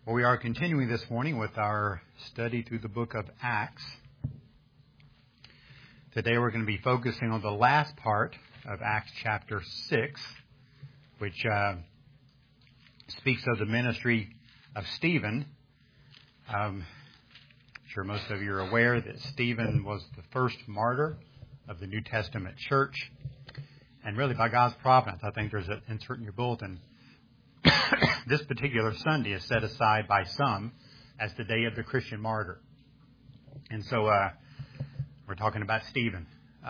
Well, we are continuing this morning with our study through the book of Acts. Today we're going to be focusing on the last part of Acts chapter 6, which speaks of the ministry of Stephen. I'm sure most of you are aware that Stephen was the first martyr of the New Testament church. And really, by God's providence, I think there's an insert in your bulletin. This particular Sunday is set aside by some as the day of the Christian martyr. And so we're talking about Stephen.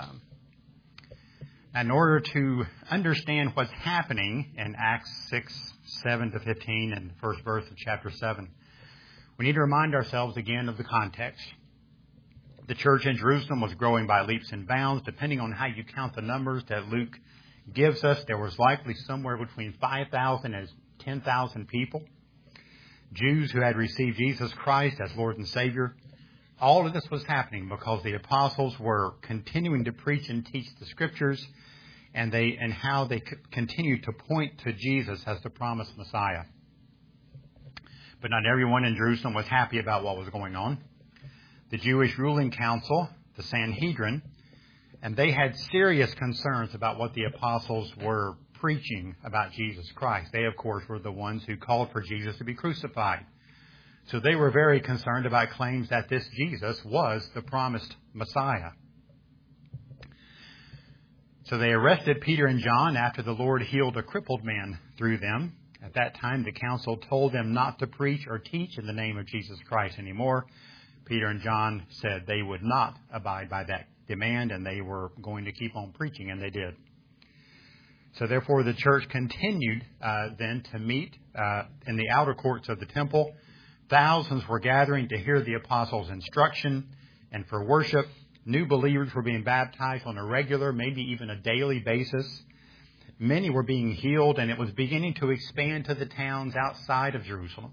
In order to understand what's happening in Acts 6, 7 to 15 and the first verse of chapter 7, we need to remind ourselves again of the context. The church in Jerusalem was growing by leaps and bounds. Depending on how you count the numbers that Luke gives us, there was likely somewhere between 5,000 and 10,000 people. Jews who had received Jesus Christ as Lord and Savior. All of this was happening because the apostles were continuing to preach and teach the Scriptures, and how they continued to point to Jesus as the promised Messiah. But not everyone in Jerusalem was happy about what was going on. The Jewish ruling council, the Sanhedrin, and they had serious concerns about what the apostles were preaching about Jesus Christ. They, of course, were the ones who called for Jesus to be crucified. So they were very concerned about claims that this Jesus was the promised Messiah. So they arrested Peter and John after the Lord healed a crippled man through them. At that time, the council told them not to preach or teach in the name of Jesus Christ anymore. Peter and John said they would not abide by that demand, and they were going to keep on preaching, and they did. So therefore, the church continued then to meet in the outer courts of the temple. Thousands were gathering to hear the apostles' instruction and for worship. New believers were being baptized on a regular, maybe even a daily basis. Many were being healed, and it was beginning to expand to the towns outside of Jerusalem.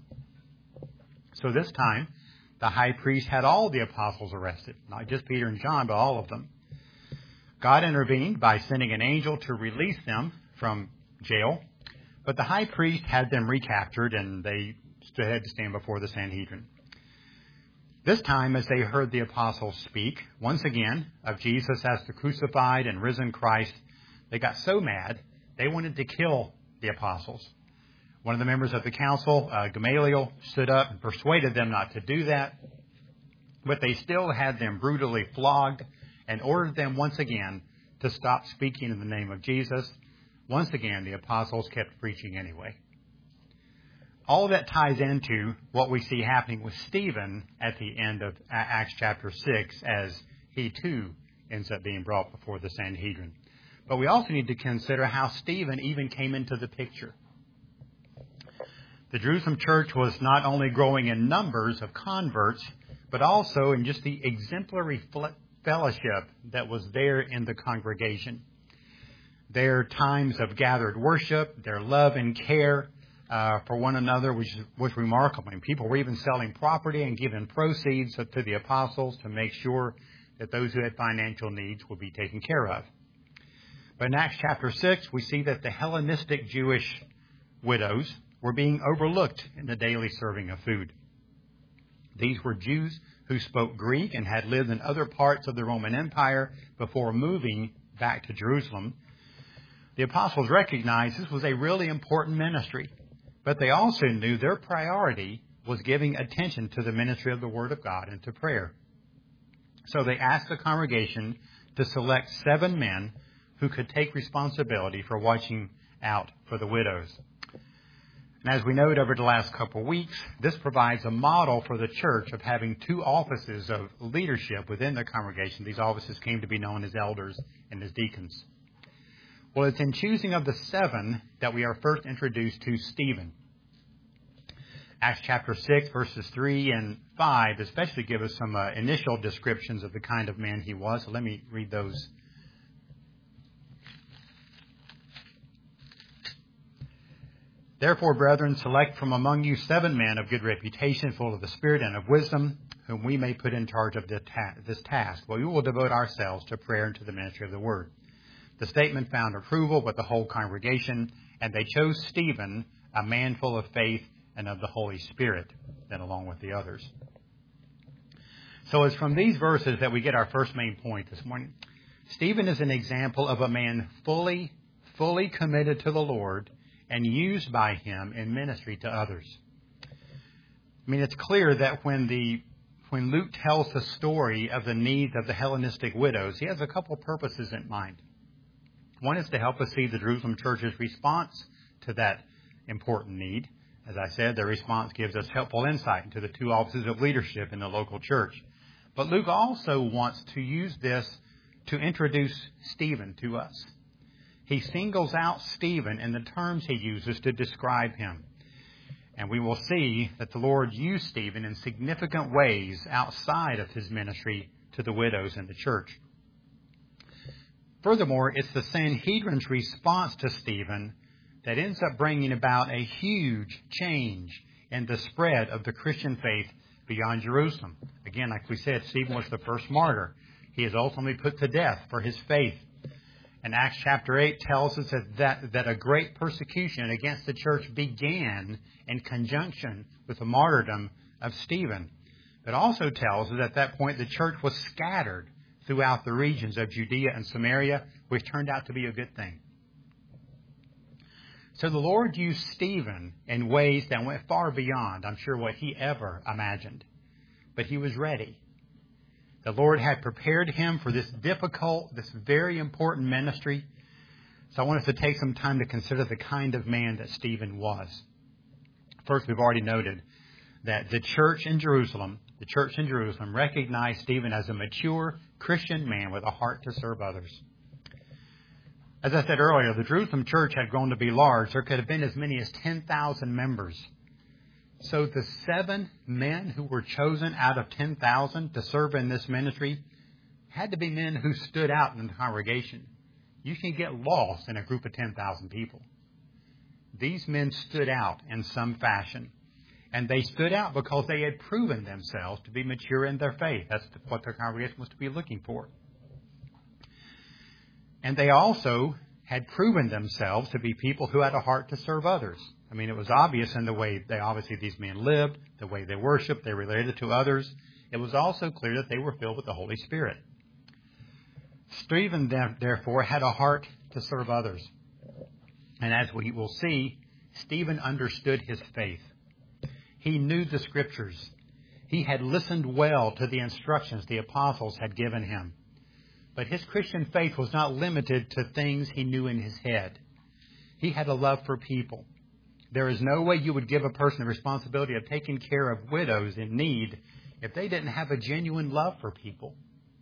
So this time, the high priest had all the apostles arrested, not just Peter and John, but all of them. God intervened by sending an angel to release them from jail, but the high priest had them recaptured, and they had to stand before the Sanhedrin. This time, as they heard the apostles speak, once again, of Jesus as the crucified and risen Christ, they got so mad, they wanted to kill the apostles. One of the members of the council, Gamaliel, stood up and persuaded them not to do that, but they still had them brutally flogged and ordered them once again to stop speaking in the name of Jesus. Once again, the apostles kept preaching anyway. All of that ties into what we see happening with Stephen at the end of Acts chapter 6, as he too ends up being brought before the Sanhedrin. But we also need to consider how Stephen even came into the picture. The Jerusalem church was not only growing in numbers of converts, but also in just the exemplary fellowship that was there in the congregation. Their times of gathered worship, their love and care for one another was remarkable. And people were even selling property and giving proceeds to the apostles to make sure that those who had financial needs would be taken care of. But in Acts chapter 6, we see that the Hellenistic Jewish widows were being overlooked in the daily serving of food. These were Jews who spoke Greek and had lived in other parts of the Roman Empire before moving back to Jerusalem. The apostles recognized this was a really important ministry, but they also knew their priority was giving attention to the ministry of the Word of God and to prayer. So they asked the congregation to select 7 men who could take responsibility for watching out for the widows. And as we noted over the last couple of weeks, this provides a model for the church of having 2 offices of leadership within the congregation. These offices came to be known as elders and as deacons. Well, it's in choosing of the 7 that we are first introduced to Stephen. Acts chapter 6, verses 3 and 5 especially give us some initial descriptions of the kind of man he was. So let me read those. Therefore, brethren, select from among you 7 men of good reputation, full of the Spirit and of wisdom, whom we may put in charge of this task. Well, we will devote ourselves to prayer and to the ministry of the Word. The statement found approval with the whole congregation, and they chose Stephen, a man full of faith and of the Holy Spirit, then along with the others. So it's from these verses that we get our first main point this morning. Stephen is an example of a man fully committed to the Lord and used by Him in ministry to others. I mean, it's clear that when Luke tells the story of the needs of the Hellenistic widows, he has a couple purposes in mind. One is to help us see the Jerusalem church's response to that important need. As I said, their response gives us helpful insight into the two offices of leadership in the local church. But Luke also wants to use this to introduce Stephen to us. He singles out Stephen in the terms he uses to describe him. And we will see that the Lord used Stephen in significant ways outside of his ministry to the widows in the church. Furthermore, it's the Sanhedrin's response to Stephen that ends up bringing about a huge change in the spread of the Christian faith beyond Jerusalem. Again, like we said, Stephen was the first martyr. He is ultimately put to death for his faith. And Acts chapter 8 tells us that a great persecution against the church began in conjunction with the martyrdom of Stephen. It also tells us at that point the church was scattered throughout the regions of Judea and Samaria, which turned out to be a good thing. So the Lord used Stephen in ways that went far beyond, I'm sure, what he ever imagined. But he was ready. The Lord had prepared him for this difficult, this very important ministry. So I want us to take some time to consider the kind of man that Stephen was. First, we've already noted that the church in Jerusalem recognized Stephen as a mature Christian man with a heart to serve others. As I said earlier, the Jerusalem church had grown to be large. There could have been as many as 10,000 members. So the 7 men who were chosen out of 10,000 to serve in this ministry had to be men who stood out in the congregation. You can get lost in a group of 10,000 people. These men stood out in some fashion. And they stood out because they had proven themselves to be mature in their faith. That's what the congregation was to be looking for. And they also had proven themselves to be people who had a heart to serve others. I mean, it was obvious in the way these men lived, the way they worshiped, they related to others. It was also clear that they were filled with the Holy Spirit. Stephen, therefore, had a heart to serve others. And as we will see, Stephen understood his faith. He knew the Scriptures. He had listened well to the instructions the apostles had given him. But his Christian faith was not limited to things he knew in his head. He had a love for people. There is no way you would give a person the responsibility of taking care of widows in need if they didn't have a genuine love for people.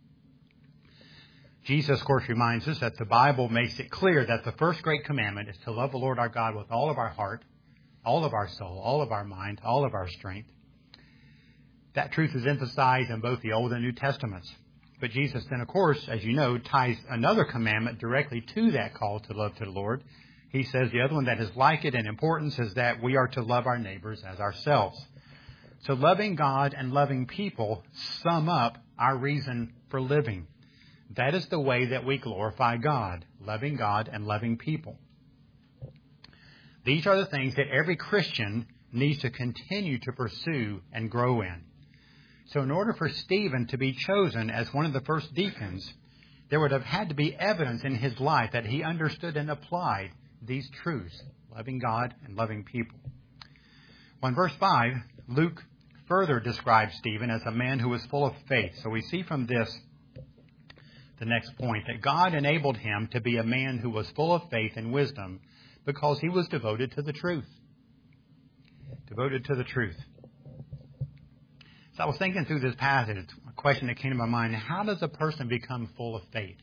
Jesus, of course, reminds us that the Bible makes it clear that the first great commandment is to love the Lord our God with all of our heart, all of our soul, all of our mind, all of our strength. That truth is emphasized in both the Old and New Testaments. But Jesus then, of course, as you know, ties another commandment directly to that call to love to the Lord. He says the other one that is like it in importance is that we are to love our neighbors as ourselves. So loving God and loving people sum up our reason for living. That is the way that we glorify God, loving God and loving people. These are the things that every Christian needs to continue to pursue and grow in. So in order for Stephen to be chosen as one of the first deacons, there would have had to be evidence in his life that he understood and applied these truths, loving God and loving people. Well, in verse 5, Luke further describes Stephen as a man who was full of faith. So we see from this, the next point, that God enabled him to be a man who was full of faith and wisdom because he was devoted to the truth. Devoted to the truth. So I was thinking through this passage, a question that came to my mind: how does a person become full of faith?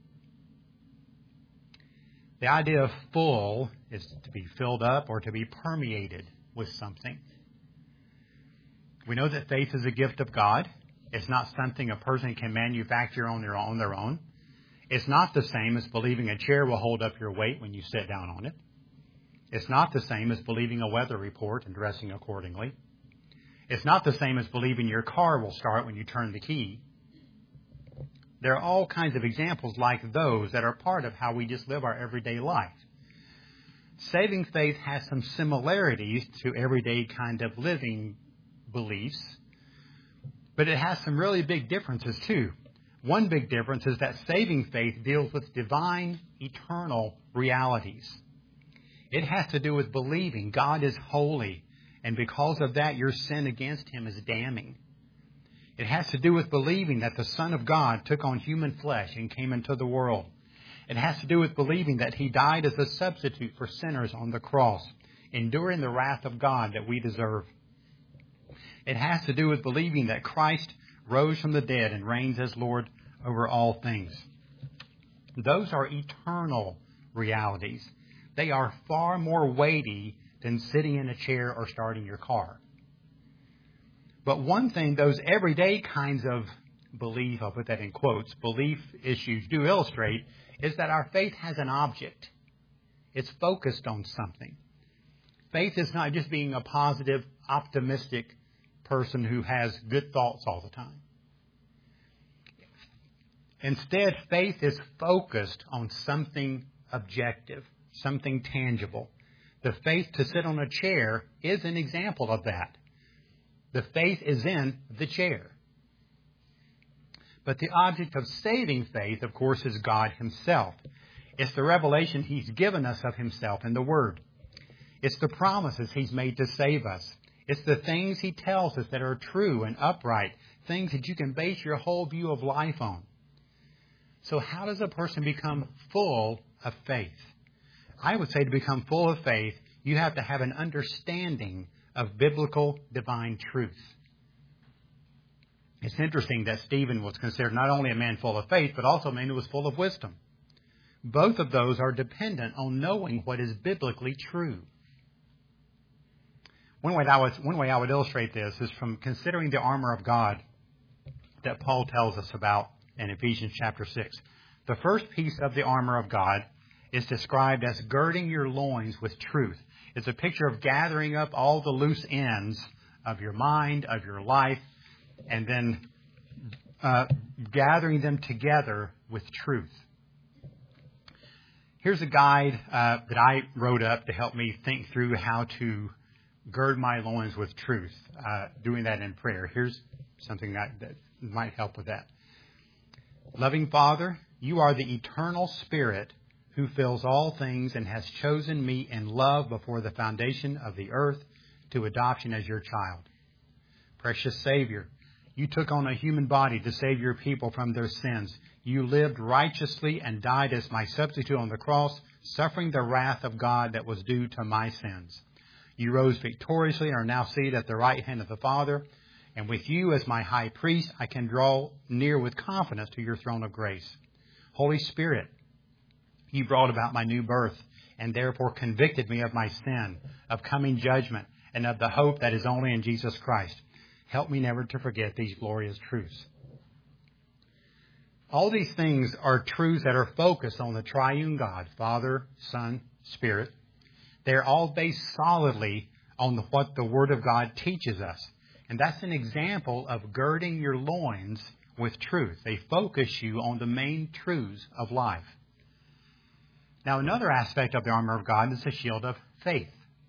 The idea of full is to be filled up or to be permeated with something. We know that faith is a gift of God. It's not something a person can manufacture on their own. It's not the same as believing a chair will hold up your weight when you sit down on it. It's not the same as believing a weather report and dressing accordingly. It's not the same as believing your car will start when you turn the key. There are all kinds of examples like those that are part of how we just live our everyday life. Saving faith has some similarities to everyday kind of living beliefs, but it has some really big differences too. One big difference is that saving faith deals with divine, eternal realities. It has to do with believing God is holy, and because of that, your sin against Him is damning. It has to do with believing that the Son of God took on human flesh and came into the world. It has to do with believing that He died as a substitute for sinners on the cross, enduring the wrath of God that we deserve. It has to do with believing that Christ rose from the dead and reigns as Lord over all things. Those are eternal realities. They are far more weighty than sitting in a chair or starting your car. But one thing those everyday kinds of belief, I'll put that in quotes, belief issues do illustrate is that our faith has an object. It's focused on something. Faith is not just being a positive, optimistic person who has good thoughts all the time. Instead, faith is focused on something objective, something tangible. The faith to sit on a chair is an example of that. The faith is in the chair. But the object of saving faith, of course, is God Himself. It's the revelation He's given us of Himself in the Word. It's the promises He's made to save us. It's the things He tells us that are true and upright, things that you can base your whole view of life on. So how does a person become full of faith? I would say to become full of faith, you have to have an understanding of biblical divine truth. It's interesting that Stephen was considered not only a man full of faith, but also a man who was full of wisdom. Both of those are dependent on knowing what is biblically true. One way I would illustrate this is from considering the armor of God that Paul tells us about in Ephesians chapter 6. The first piece of the armor of God is described as girding your loins with truth. It's a picture of gathering up all the loose ends of your mind, of your life, and then gathering them together with truth. Here's a guide that I wrote up to help me think through how to gird my loins with truth, doing that in prayer. Here's something that might help with that. Loving Father, You are the eternal Spirit who fills all things and has chosen me in love before the foundation of the earth to adoption as Your child. Precious Savior, You took on a human body to save Your people from their sins. You lived righteously and died as my substitute on the cross, suffering the wrath of God that was due to my sins. You rose victoriously and are now seated at the right hand of the Father. And with You as my high priest, I can draw near with confidence to Your throne of grace. Holy Spirit, You brought about my new birth and therefore convicted me of my sin, of coming judgment, and of the hope that is only in Jesus Christ. Help me never to forget these glorious truths. All these things are truths that are focused on the triune God, Father, Son, Spirit. They're all based solidly on what the Word of God teaches us. And that's an example of girding your loins with truth. They focus you on the main truths of life. Now, another aspect of the armor of God is the shield of faith.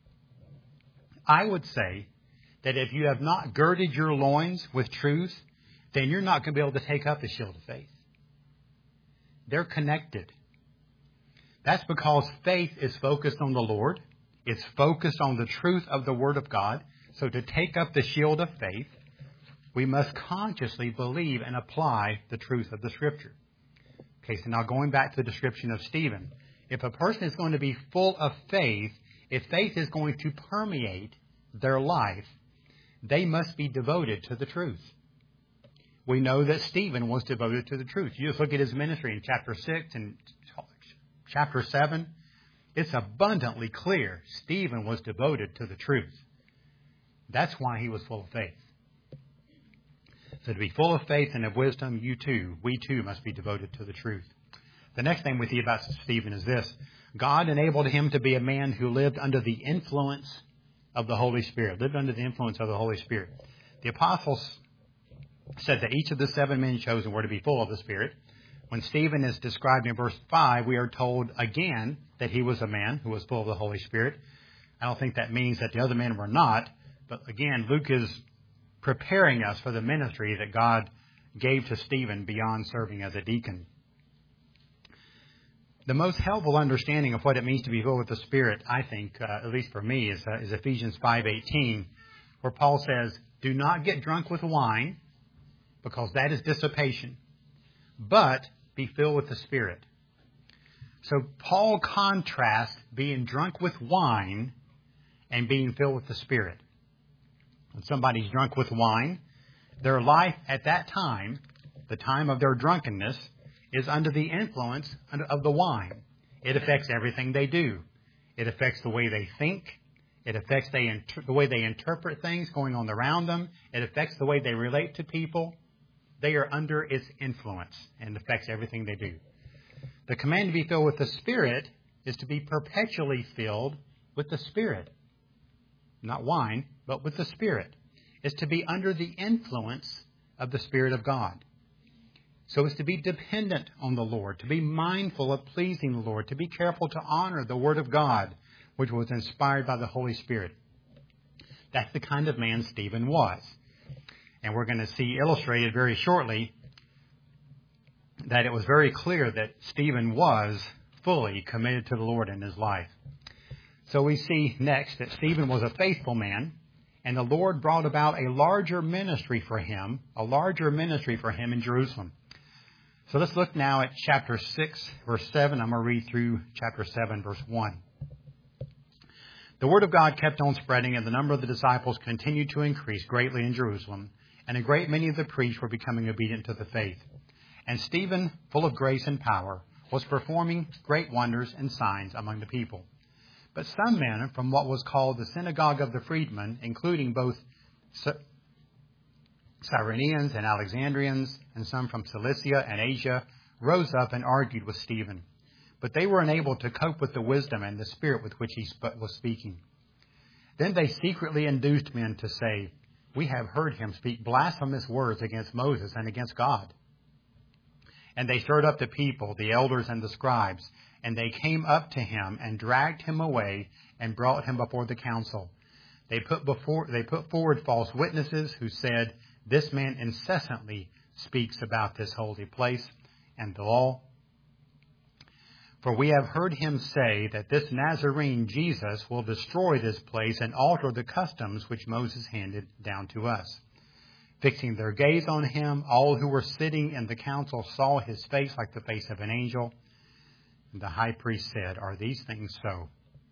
I would say that if you have not girded your loins with truth, then you're not going to be able to take up the shield of faith. They're connected. That's because faith is focused on the Lord. It's focused on the truth of the Word of God. So to take up the shield of faith, we must consciously believe and apply the truth of the Scripture. Okay, so now going back to the description of Stephen. If a person is going to be full of faith, if faith is going to permeate their life, they must be devoted to the truth. We know that Stephen was devoted to the truth. You just look at his ministry in chapter 6 and chapter 7. It's abundantly clear Stephen was devoted to the truth. That's why he was full of faith. So to be full of faith and of wisdom, we too must be devoted to the truth. The next thing we see about Stephen is this. God enabled him to be a man who lived under the influence of the Holy Spirit. Lived under the influence of the Holy Spirit. The apostles said that each of the 7 men chosen were to be full of the Spirit. When Stephen is described in verse 5, we are told again that he was a man who was full of the Holy Spirit. I don't think that means that the other men were not, but again, Luke is preparing us for the ministry that God gave to Stephen beyond serving as a deacon. The most helpful understanding of what it means to be filled with the Spirit, I think, at least for me, is Ephesians 5:18, where Paul says, "Do not get drunk with wine, because that is dissipation, but be filled with the Spirit." So Paul contrasts being drunk with wine and being filled with the Spirit. When somebody's drunk with wine, their life at that time, the time of their drunkenness, is under the influence of the wine. It affects everything they do. It affects the way they think. It affects the way they interpret things going on around them. It affects the way they relate to people. They are under its influence and affects everything they do. The command to be filled with the Spirit is to be perpetually filled with the Spirit. Not wine, but with the Spirit. Is to be under the influence of the Spirit of God. So it's to be dependent on the Lord, to be mindful of pleasing the Lord, to be careful to honor the Word of God, which was inspired by the Holy Spirit. That's the kind of man Stephen was. And we're going to see illustrated very shortly that it was very clear that Stephen was fully committed to the Lord in his life. So we see next that Stephen was a faithful man, and the Lord brought about a larger ministry for him in Jerusalem. So let's look now at chapter 6, verse 7. I'm going to read through chapter 7, verse 1. The word of God kept on spreading, and the number of the disciples continued to increase greatly in Jerusalem, and a great many of the priests were becoming obedient to the faith. And Stephen, full of grace and power, was performing great wonders and signs among the people. But some men from what was called the synagogue of the freedmen, including both Cyrenians and Alexandrians, and some from Cilicia and Asia, rose up and argued with Stephen. But they were unable to cope with the wisdom and the spirit with which he was speaking. Then they secretly induced men to say, "We have heard him speak blasphemous words against Moses and against God." And they stirred up the people, the elders and the scribes, and they came up to him and dragged him away and brought him before the council. They put forward false witnesses who said, "This man incessantly speaks about this holy place and the law. For we have heard him say that this Nazarene Jesus will destroy this place and alter the customs which Moses handed down to us." Fixing their gaze on him, all who were sitting in the council saw his face like the face of an angel. And the high priest said, "Are these things so?"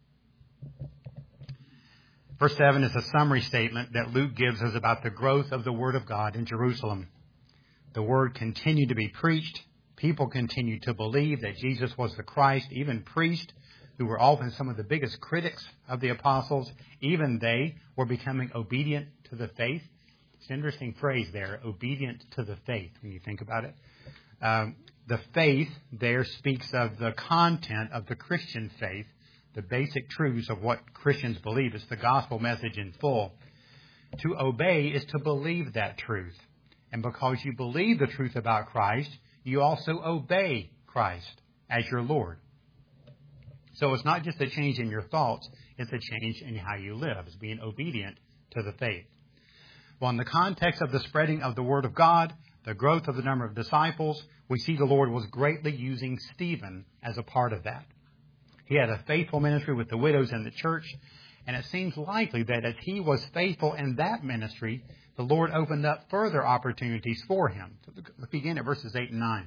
Verse 7 is a summary statement that Luke gives us about the growth of the Word of God in Jerusalem. The Word continued to be preached. People continued to believe that Jesus was the Christ. Even priests, who were often some of the biggest critics of the apostles, even they were becoming obedient to the faith. It's an interesting phrase there, obedient to the faith, when you think about it. The faith there speaks of the content of the Christian faith, the basic truths of what Christians believe. It's the gospel message in full. To obey is to believe that truth. And because you believe the truth about Christ, you also obey Christ as your Lord. So it's not just a change in your thoughts, it's a change in how you live. It's being obedient to the faith. Well, in the context of the spreading of the Word of God, the growth of the number of disciples, we see the Lord was greatly using Stephen as a part of that. He had a faithful ministry with the widows in the church, and it seems likely that as he was faithful in that ministry, the Lord opened up further opportunities for him. So look again at verses 8 and 9.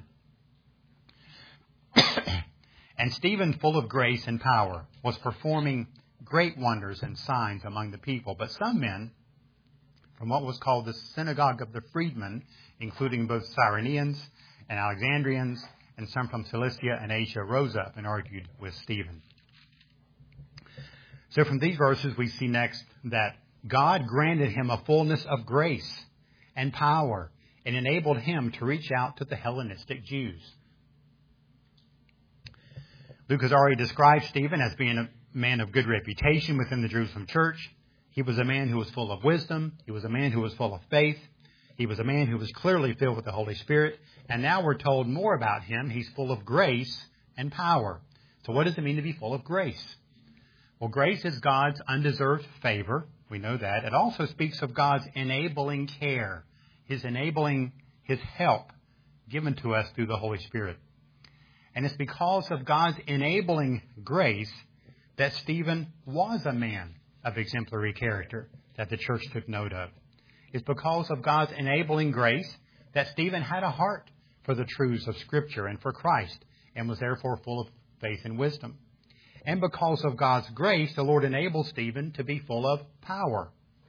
And Stephen, full of grace and power, was performing great wonders and signs among the people. But some men from what was called the synagogue of the freedmen, including both Cyrenians and Alexandrians, and some from Cilicia and Asia, rose up and argued with Stephen. So from these verses, we see next that God granted him a fullness of grace and power and enabled him to reach out to the Hellenistic Jews. Luke has already described Stephen as being a man of good reputation within the Jerusalem church. He was a man who was full of wisdom. He was a man who was full of faith. He was a man who was clearly filled with the Holy Spirit. And now we're told more about him. He's full of grace and power. So what does it mean to be full of grace? Well, grace is God's undeserved favor. We know that. It also speaks of God's enabling care, his help given to us through the Holy Spirit. And it's because of God's enabling grace that Stephen was a man of exemplary character that the church took note of. It's because of God's enabling grace that Stephen had a heart for the truths of Scripture and for Christ, and was therefore full of faith and wisdom. And because of God's grace, the Lord enabled Stephen to be full of power.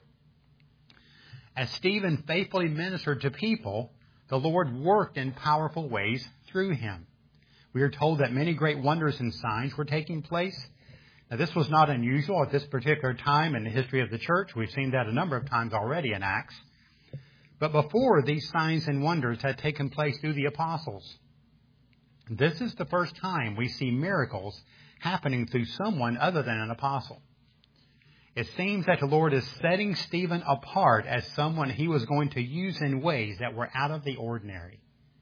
As Stephen faithfully ministered to people, the Lord worked in powerful ways through him. We are told that many great wonders and signs were taking place. Now, this was not unusual at this particular time in the history of the church. We've seen that a number of times already in Acts. But before, these signs and wonders had taken place through the apostles. This is the first time we see miracles happening through someone other than an apostle. It seems that the Lord is setting Stephen apart as someone he was going to use in ways that were out of the ordinary.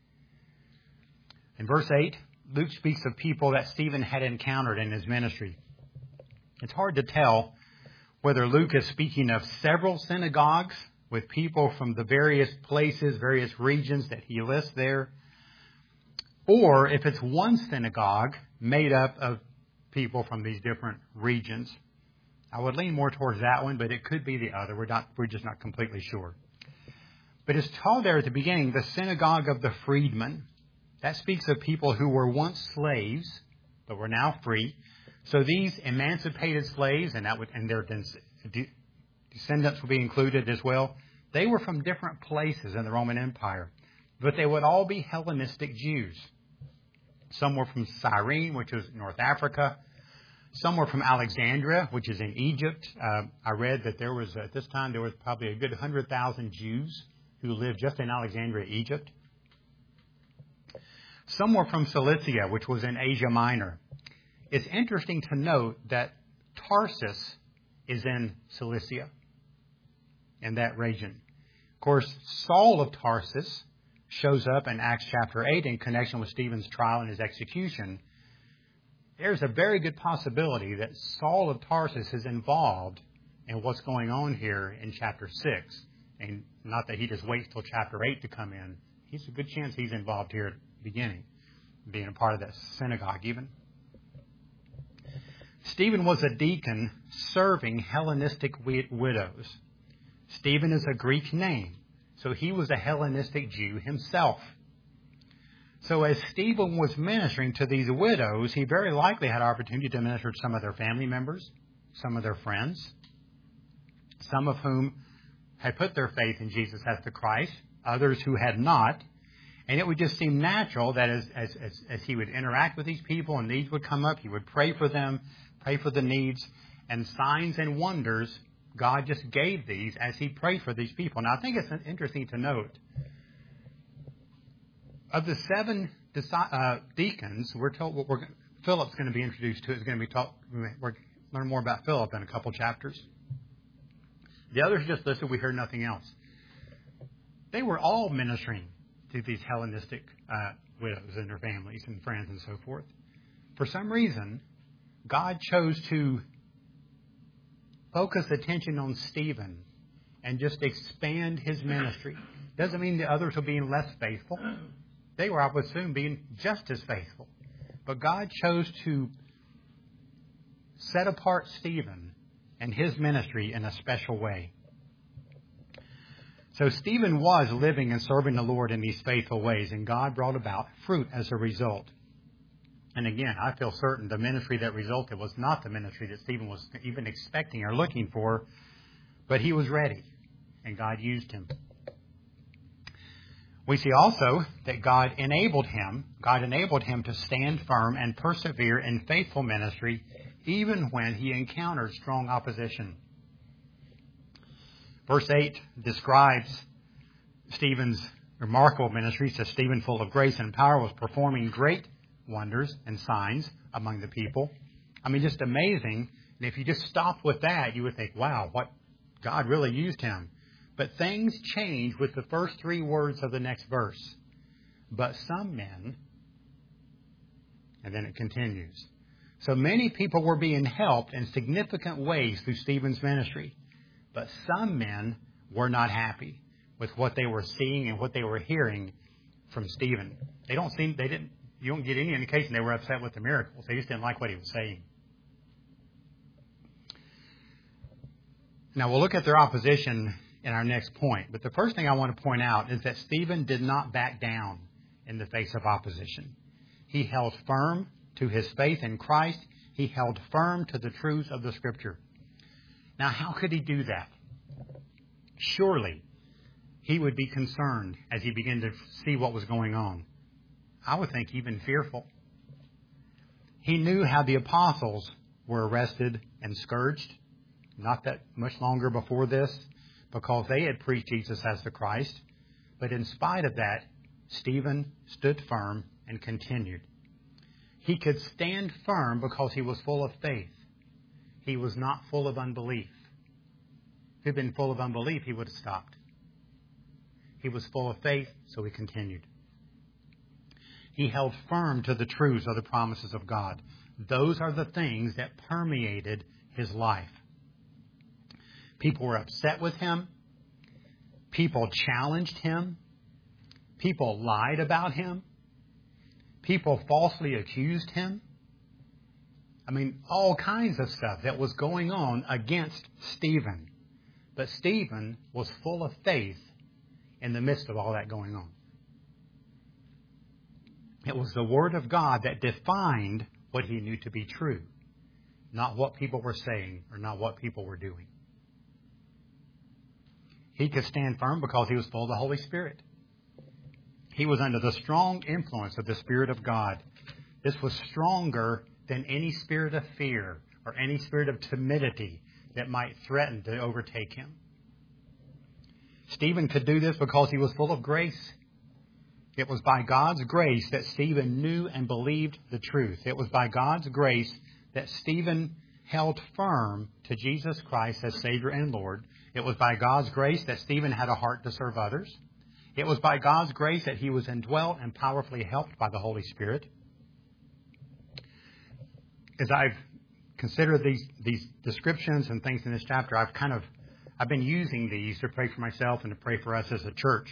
In verse 8, Luke speaks of people that Stephen had encountered in his ministry. It's hard to tell whether Luke is speaking of several synagogues with people from the various places, various regions that he lists there, or if it's one synagogue made up of people from these different regions. I would lean more towards that one, but it could be the other. We're just not completely sure. But it's called there at the beginning, the synagogue of the freedmen. That speaks of people who were once slaves, but were now free. So these emancipated slaves, and their descendants will be included as well, they were from different places in the Roman Empire, but they would all be Hellenistic Jews. Some were from Cyrene, which was North Africa. Some were from Alexandria, which is in Egypt. I read that at this time, there was probably a good 100,000 Jews who lived just in Alexandria, Egypt. Some were from Cilicia, which was in Asia Minor. It's interesting to note that Tarsus is in Cilicia, in that region. Of course, Saul of Tarsus shows up in Acts chapter 8 in connection with Stephen's trial and his execution. There's a very good possibility that Saul of Tarsus is involved in what's going on here in chapter 6. And not that he just waits till chapter 8 to come in. There's a good chance he's involved here at the beginning, being a part of that synagogue even. Stephen was a deacon serving Hellenistic widows. Stephen is a Greek name, so he was a Hellenistic Jew himself. So as Stephen was ministering to these widows, he very likely had opportunity to minister to some of their family members, some of their friends, some of whom had put their faith in Jesus as the Christ, others who had not. And it would just seem natural that as he would interact with these people and needs would come up, he would pray for them, pray for the needs, and signs and wonders, God just gave these as he prayed for these people. Now, I think it's interesting to note, of the 7 deacons, we're told Philip's going to be introduced to. Is going to be taught. We're learn more about Philip in a couple chapters. The others just listed. We heard nothing else. They were all ministering to these Hellenistic widows and their families and friends and so forth. For some reason, God chose to focus attention on Stephen and just expand his ministry. Doesn't mean the others were being less faithful. They were, I would assume, being just as faithful. But God chose to set apart Stephen and his ministry in a special way. So Stephen was living and serving the Lord in these faithful ways, and God brought about fruit as a result. And again, I feel certain the ministry that resulted was not the ministry that Stephen was even expecting or looking for, but he was ready, and God used him. We see also that God enabled him to stand firm and persevere in faithful ministry, even when he encountered strong opposition. Verse 8 describes Stephen's remarkable ministry. It says, Stephen, full of grace and power, was performing great wonders and signs among the people. I mean, just amazing. And if you just stopped with that, you would think, wow, what God really used him. But things change with the first three words of the next verse. But some men, and then it continues. So many people were being helped in significant ways through Stephen's ministry. But some men were not happy with what they were seeing and what they were hearing from Stephen. You don't get any indication they were upset with the miracles. They just didn't like what he was saying. Now we'll look at their opposition in our next point. But the first thing I want to point out is that Stephen did not back down in the face of opposition. He held firm to his faith in Christ. He held firm to the truths of the Scripture. Now, how could he do that? Surely, he would be concerned as he began to see what was going on. I would think even fearful. He knew how the apostles were arrested and scourged, not that much longer before this, because they had preached Jesus as the Christ. But in spite of that, Stephen stood firm and continued. He could stand firm because he was full of faith. He was not full of unbelief. If he had been full of unbelief, he would have stopped. He was full of faith, so he continued. He held firm to the truths of the promises of God. Those are the things that permeated his life. People were upset with him. People challenged him. People lied about him. People falsely accused him. I mean, all kinds of stuff that was going on against Stephen. But Stephen was full of faith in the midst of all that going on. It was the Word of God that defined what he knew to be true, not what people were saying or not what people were doing. He could stand firm because he was full of the Holy Spirit. He was under the strong influence of the Spirit of God. This was stronger than any spirit of fear or any spirit of timidity that might threaten to overtake him. Stephen could do this because he was full of grace. It was by God's grace that Stephen knew and believed the truth. It was by God's grace that Stephen held firm to Jesus Christ as Savior and Lord. It was by God's grace that Stephen had a heart to serve others. It was by God's grace that he was indwelt and powerfully helped by the Holy Spirit. As I've considered these descriptions and things in this chapter, I've been using these to pray for myself and to pray for us as a church.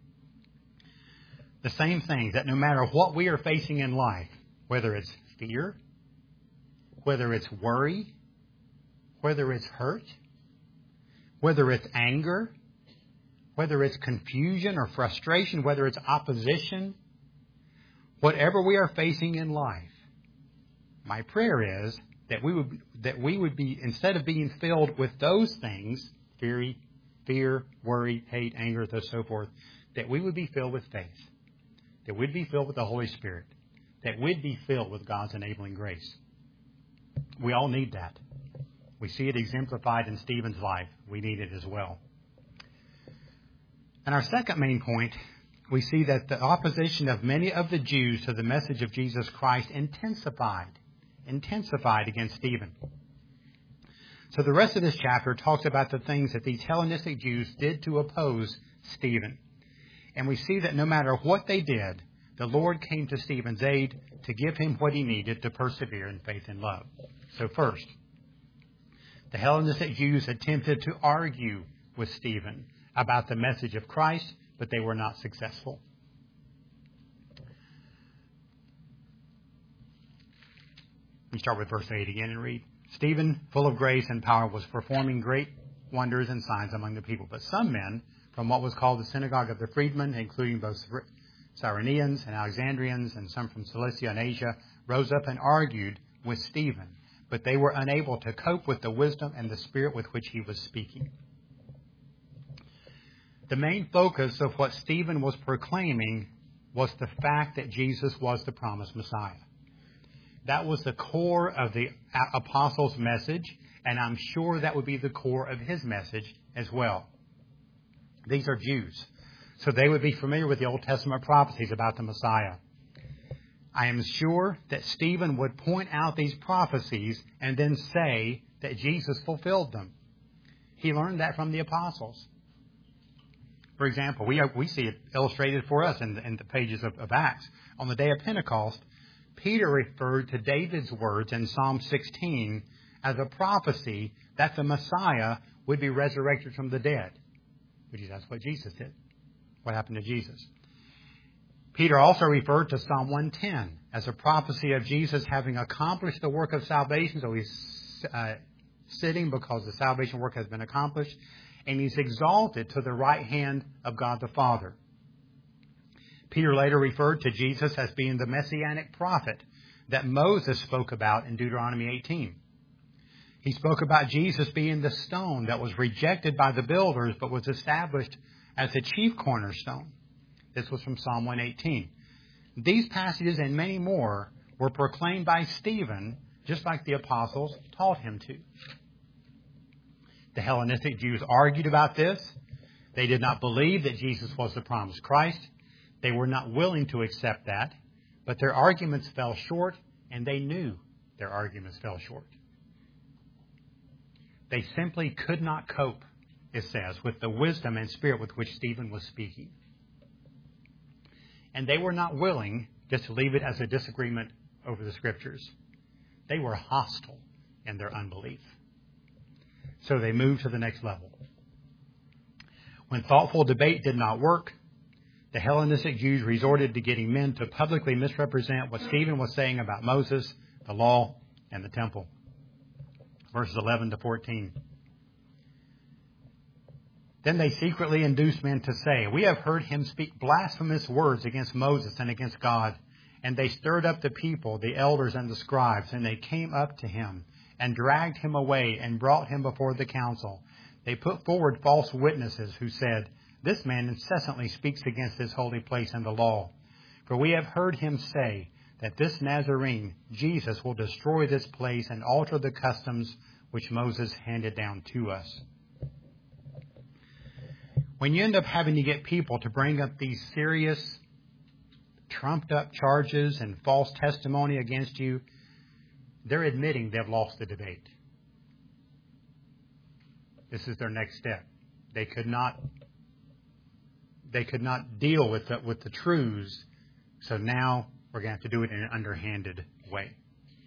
The same thing, that no matter what we are facing in life, whether it's fear, whether it's worry, whether it's hurt, whether it's anger, whether it's confusion or frustration, whether it's opposition, whatever we are facing in life, my prayer is that we would be, instead of being filled with those things, fear, worry, hate, anger, and so forth, that we would be filled with faith, that we'd be filled with the Holy Spirit, that we'd be filled with God's enabling grace. We all need that. We see it exemplified in Stephen's life. We need it as well. And our second main point, we see that the opposition of many of the Jews to the message of Jesus Christ intensified against Stephen. So the rest of this chapter talks about the things that these Hellenistic Jews did to oppose Stephen. And we see that no matter what they did, the Lord came to Stephen's aid to give him what he needed to persevere in faith and love. So first, the Hellenistic Jews attempted to argue with Stephen about the message of Christ, but they were not successful. Let me start with verse 8 again and read. Stephen, full of grace and power, was performing great wonders and signs among the people. But some men from what was called the synagogue of the freedmen, including both Cyrenians and Alexandrians and some from Cilicia and Asia, rose up and argued with Stephen. But they were unable to cope with the wisdom and the spirit with which he was speaking. The main focus of what Stephen was proclaiming was the fact that Jesus was the promised Messiah. That was the core of the apostles' message, and I'm sure that would be the core of his message as well. These are Jews, so they would be familiar with the Old Testament prophecies about the Messiah. I am sure that Stephen would point out these prophecies and then say that Jesus fulfilled them. He learned that from the apostles. For example, we see it illustrated for us in the pages of Acts. On the day of Pentecost, Peter referred to David's words in Psalm 16 as a prophecy that the Messiah would be resurrected from the dead. That's what Jesus did. What happened to Jesus? Peter also referred to Psalm 110 as a prophecy of Jesus having accomplished the work of salvation. So he's sitting because the salvation work has been accomplished. And he's exalted to the right hand of God the Father. Peter later referred to Jesus as being the messianic prophet that Moses spoke about in Deuteronomy 18. He spoke about Jesus being the stone that was rejected by the builders but was established as the chief cornerstone. This was from Psalm 118. These passages and many more were proclaimed by Stephen just like the apostles taught him to. The Hellenistic Jews argued about this. They did not believe that Jesus was the promised Christ. They were not willing to accept that, but their arguments fell short, and they knew their arguments fell short. They simply could not cope, it says, with the wisdom and spirit with which Stephen was speaking. And they were not willing just to leave it as a disagreement over the Scriptures. They were hostile in their unbelief. So they moved to the next level. When thoughtful debate did not work, the Hellenistic Jews resorted to getting men to publicly misrepresent what Stephen was saying about Moses, the law, and the temple. Verses 11 to 14. Then they secretly induced men to say, "We have heard him speak blasphemous words against Moses and against God." And they stirred up the people, the elders and the scribes, and they came up to him and dragged him away and brought him before the council. They put forward false witnesses who said, "This man incessantly speaks against this holy place and the law. For we have heard him say that this Nazarene, Jesus, will destroy this place and alter the customs which Moses handed down to us." When you end up having to get people to bring up these serious, trumped-up charges and false testimony against you, they're admitting they've lost the debate. This is their next step. They could not deal with the truths, so now we're going to have to do it in an underhanded way.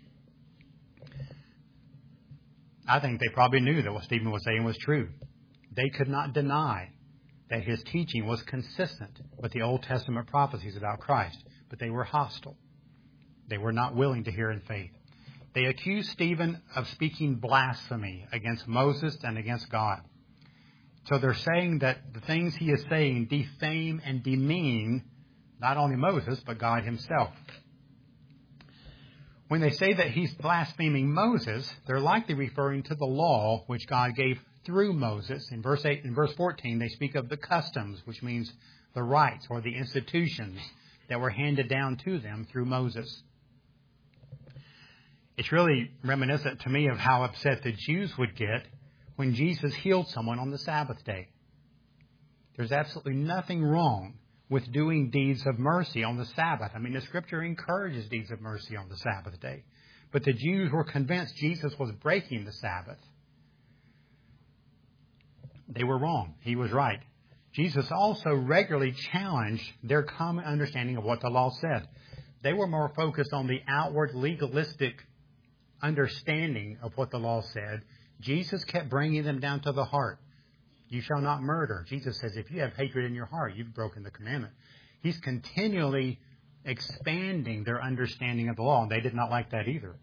I think they probably knew that what Stephen was saying was true. They could not deny that his teaching was consistent with the Old Testament prophecies about Christ, but they were hostile. They were not willing to hear in faith. They accused Stephen of speaking blasphemy against Moses and against God. So they're saying that the things he is saying defame and demean not only Moses, but God himself. When they say that he's blaspheming Moses, they're likely referring to the law which God gave through Moses. In verse 8 and verse 14, they speak of the customs, which means the rights or the institutions that were handed down to them through Moses. It's really reminiscent to me of how upset the Jews would get when Jesus healed someone on the Sabbath day. There's absolutely nothing wrong with doing deeds of mercy on the Sabbath. I mean, the Scripture encourages deeds of mercy on the Sabbath day. But the Jews were convinced Jesus was breaking the Sabbath. They were wrong. He was right. Jesus also regularly challenged their common understanding of what the law said. They were more focused on the outward legalistic understanding of what the law said. Jesus kept bringing them down to the heart. You shall not murder. Jesus says, if you have hatred in your heart, you've broken the commandment. He's continually expanding their understanding of the law, and they did not like that either.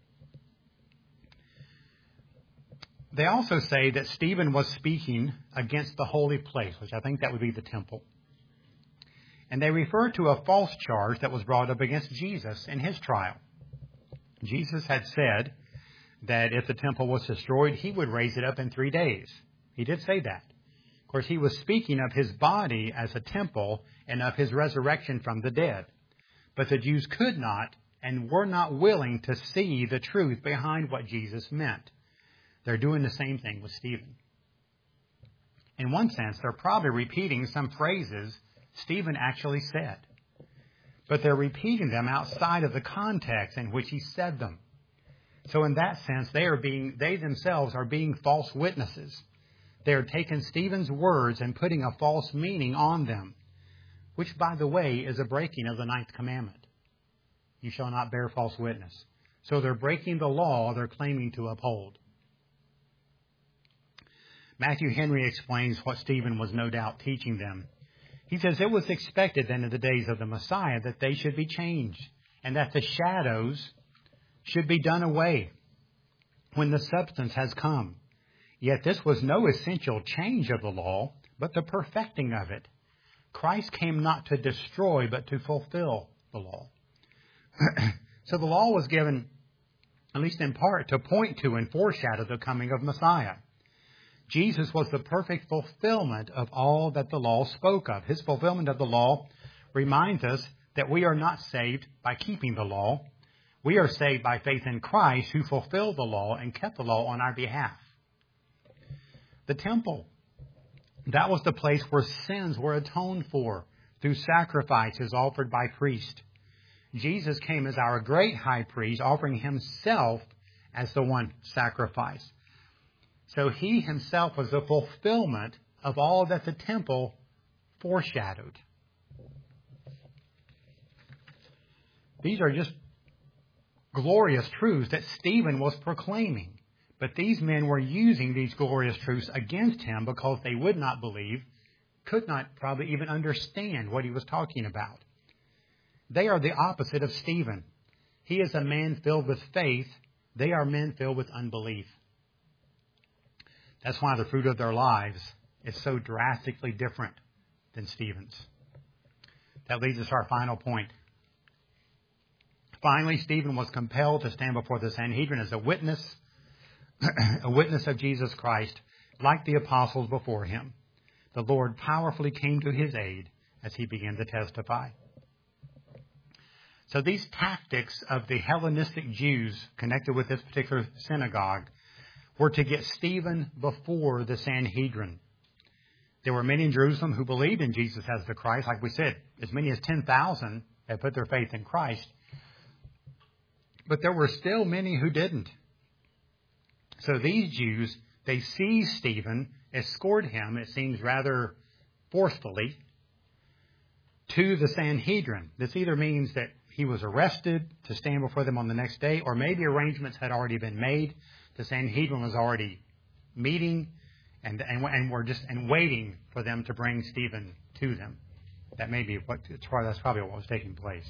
They also say that Stephen was speaking against the holy place, which I think that would be the temple. And they refer to a false charge that was brought up against Jesus in his trial. Jesus had said that if the temple was destroyed, he would raise it up in 3 days. He did say that. Of course, he was speaking of his body as a temple and of his resurrection from the dead. But the Jews could not and were not willing to see the truth behind what Jesus meant. They're doing the same thing with Stephen. In one sense, they're probably repeating some phrases Stephen actually said. But they're repeating them outside of the context in which he said them. So in that sense, they themselves are being false witnesses. They are taking Stephen's words and putting a false meaning on them, which, by the way, is a breaking of the 9th commandment. You shall not bear false witness. So they're breaking the law they're claiming to uphold. Matthew Henry explains what Stephen was no doubt teaching them. He says it was expected then in the days of the Messiah that they should be changed and that the shadows should be done away when the substance has come. Yet this was no essential change of the law, but the perfecting of it. Christ came not to destroy, but to fulfill the law. So the law was given, at least in part, to point to and foreshadow the coming of Messiah. Jesus was the perfect fulfillment of all that the law spoke of. His fulfillment of the law reminds us that we are not saved by keeping the law. We are saved by faith in Christ, who fulfilled the law and kept the law on our behalf. The temple, that was the place where sins were atoned for through sacrifices offered by priests. Jesus came as our great high priest, offering himself as the one sacrifice. So he himself was the fulfillment of all that the temple foreshadowed. These are just glorious truths that Stephen was proclaiming. But these men were using these glorious truths against him because they would not believe, could not probably even understand what he was talking about. They are the opposite of Stephen. He is a man filled with faith. They are men filled with unbelief. That's why the fruit of their lives is so drastically different than Stephen's. That leads us to our final point. Finally, Stephen was compelled to stand before the Sanhedrin as a witness of Jesus Christ, like the apostles before him. The Lord powerfully came to his aid as he began to testify. So these tactics of the Hellenistic Jews connected with this particular synagogue were to get Stephen before the Sanhedrin. There were many in Jerusalem who believed in Jesus as the Christ. Like we said, as many as 10,000 had put their faith in Christ. But there were still many who didn't. So these Jews, they seized Stephen, escorted him, it seems rather forcefully, to the Sanhedrin. This either means that he was arrested to stand before them on the next day, or maybe arrangements had already been made. The Sanhedrin was already meeting and waiting for them to bring Stephen to them. That's probably what was taking place.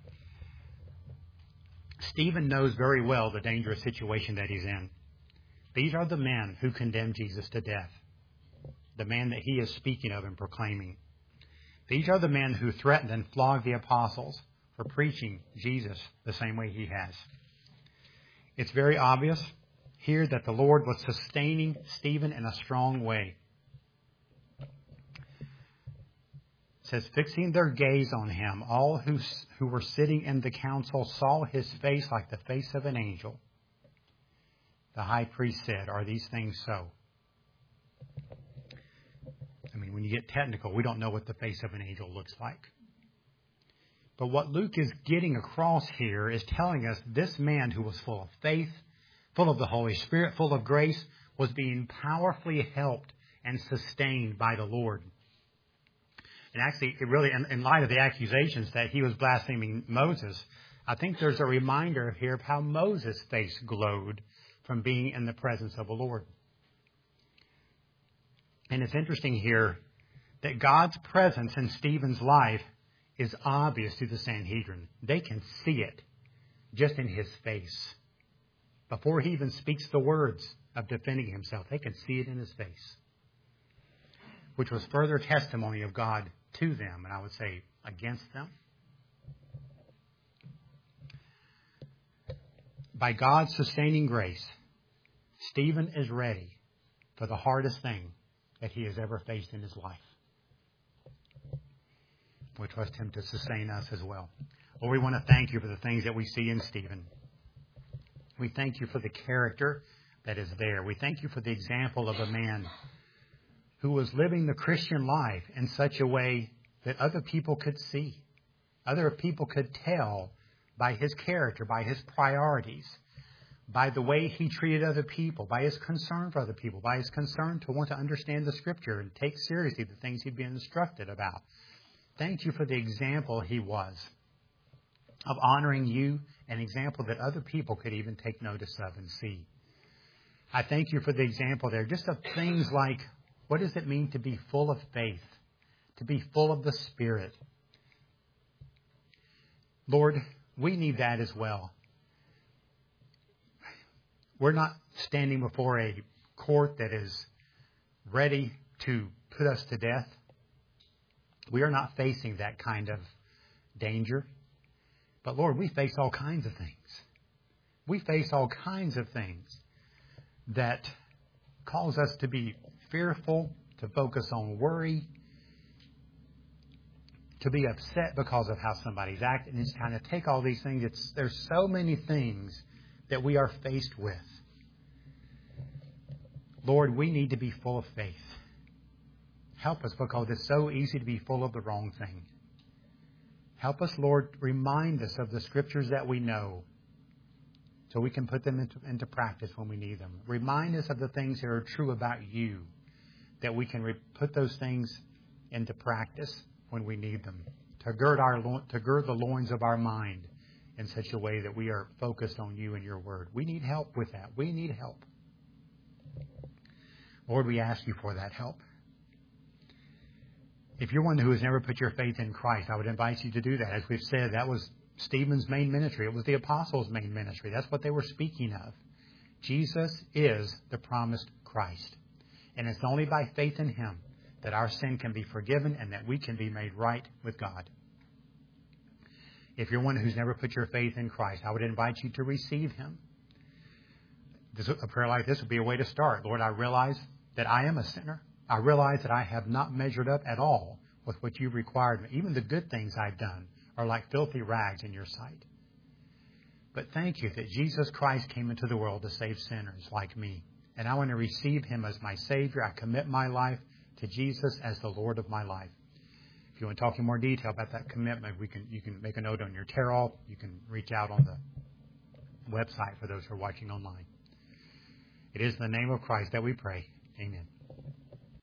Stephen knows very well the dangerous situation that he's in. These are the men who condemned Jesus to death. The man that he is speaking of and proclaiming. These are the men who threatened and flogged the apostles for preaching Jesus the same way he has. It's very obvious here that the Lord was sustaining Stephen in a strong way. It says, fixing their gaze on him, all who were sitting in the council saw his face like the face of an angel. The high priest said, are these things so? I mean, when you get technical, we don't know what the face of an angel looks like. But what Luke is getting across here is telling us this man who was full of faith, full of the Holy Spirit, full of grace, was being powerfully helped and sustained by the Lord. And actually, it really, in light of the accusations that he was blaspheming Moses, I think there's a reminder here of how Moses' face glowed from being in the presence of the Lord. And it's interesting here that God's presence in Stephen's life is obvious to the Sanhedrin. They can see it just in his face. Before he even speaks the words of defending himself, they can see it in his face, which was further testimony of God to them, and I would say against them. By God's sustaining grace, Stephen is ready for the hardest thing that he has ever faced in his life. We trust him to sustain us as well. Lord, we want to thank you for the things that we see in Stephen. We thank you for the character that is there. We thank you for the example of a man who was living the Christian life in such a way that other people could see. Other people could tell by his character, by his priorities, by the way he treated other people, by his concern for other people, by his concern to want to understand the Scripture and take seriously the things he'd been instructed about. Thank you for the example he was of honoring you, an example that other people could even take notice of and see. I thank you for the example there, just of things like, what does it mean to be full of faith, to be full of the Spirit? Lord, we need that as well. We're not standing before a court that is ready to put us to death. We are not facing that kind of danger. But Lord, we face all kinds of things. We face all kinds of things that cause us to be fearful, to focus on worry, to be upset because of how somebody's acting. And just kind of take all these things. There's so many things that we are faced with. Lord, we need to be full of faith. Help us, because it's so easy to be full of the wrong thing. Help us, Lord, remind us of the Scriptures that we know so we can put them into practice when we need them. Remind us of the things that are true about you, that we can put those things into practice when we need them, to gird the loins of our mind in such a way that we are focused on you and your word. We need help with that. We need help. Lord, we ask you for that help. If you're one who has never put your faith in Christ, I would invite you to do that. As we've said, that was Stephen's main ministry. It was the apostles' main ministry. That's what they were speaking of. Jesus is the promised Christ. And it's only by faith in him that our sin can be forgiven and that we can be made right with God. If you're one who's never put your faith in Christ, I would invite you to receive him. A prayer like this would be a way to start. Lord, I realize that I am a sinner. I realize that I have not measured up at all with what you required me. Even the good things I've done are like filthy rags in your sight. But thank you that Jesus Christ came into the world to save sinners like me. And I want to receive him as my Savior. I commit my life to Jesus as the Lord of my life. If you want to talk in more detail about that commitment, you can make a note on your tear-off. You can reach out on the website for those who are watching online. It is in the name of Christ that we pray. Amen.